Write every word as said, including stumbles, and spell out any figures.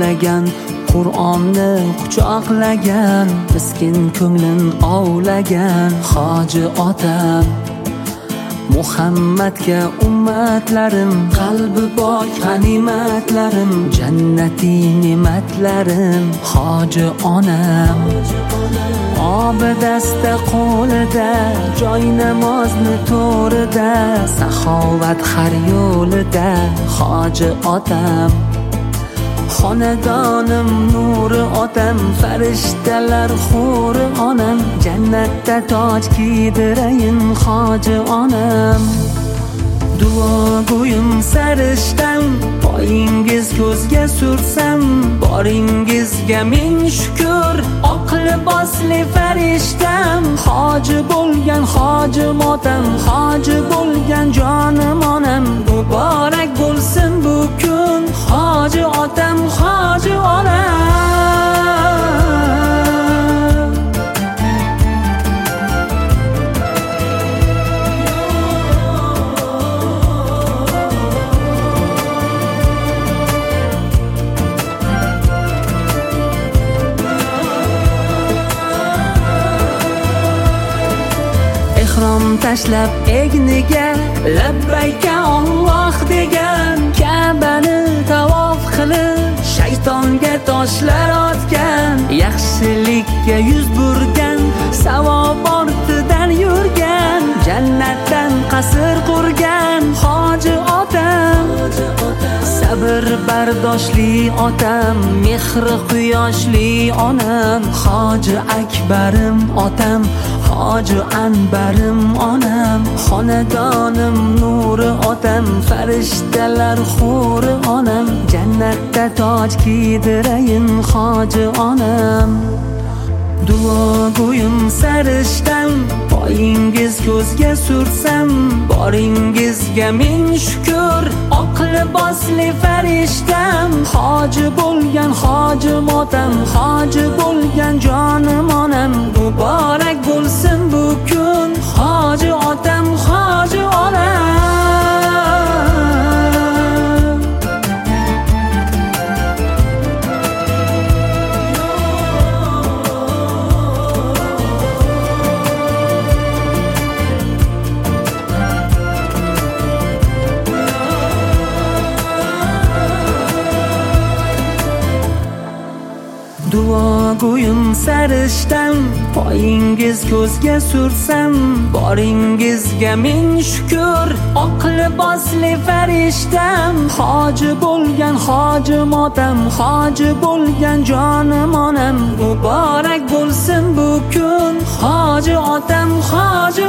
bog'lagan, Qur'onni quchoqlagan, miskin ko'nglim ovlagan hoji otam. Muhammadga ummatlarim, qalbi bor g'animatlarim, jannatiy ne'matlarim hoji onam. Obidasda qo'lida, joy namozni to'rida, saxovat har yo'lida hoji otam. Xonadonim nuri otam, farishtalar xuri onam, jannatda toj kiydirayin hoji onam. Duogo'yim sarishtam, poyingiz ko'zga sursam, boringizga ming shukr, oq libosli farishtam. Hoji bo'lgan hoji motam, hoji bo'lgan jonim onam, muborak bo'lsin bu kun hoji otam, hoji onam. Ihrom tashlab egniga, labbayka Alloh degan, Ka'bani tavof qilib shaytonga toshlar otgan, yaxshilikka yuz burgan, savob ortidan yurgan, jannatdan qasr qurgan hoji otam. Sabr bardoshli otam, mehri quyoshli onam, hoji akbarim otam, hoji anbarim onam. Xonadonim nuri otam, farishtalar xuri onam, jannatda toj kiydirayin hoji onam. Duogo'yim sarishtam, poyingiz ko'zga sursam, boringizga ming shukr, oq libosli farishtam. Hoji bo'lgan hoji motam, hoji bo'lgan jonim onam, muborak bo'lsin bu kun hoji otam, hoji onam. Duogo'yim sarishtam, poyingiz ko'zga sursam, boringizga ming shukr, oq libosli farishtam. Hoji bo'lgan hoji motam, hoji bo'lgan jonim onam, muborak bo'lsin bu kun hoji otam, hoji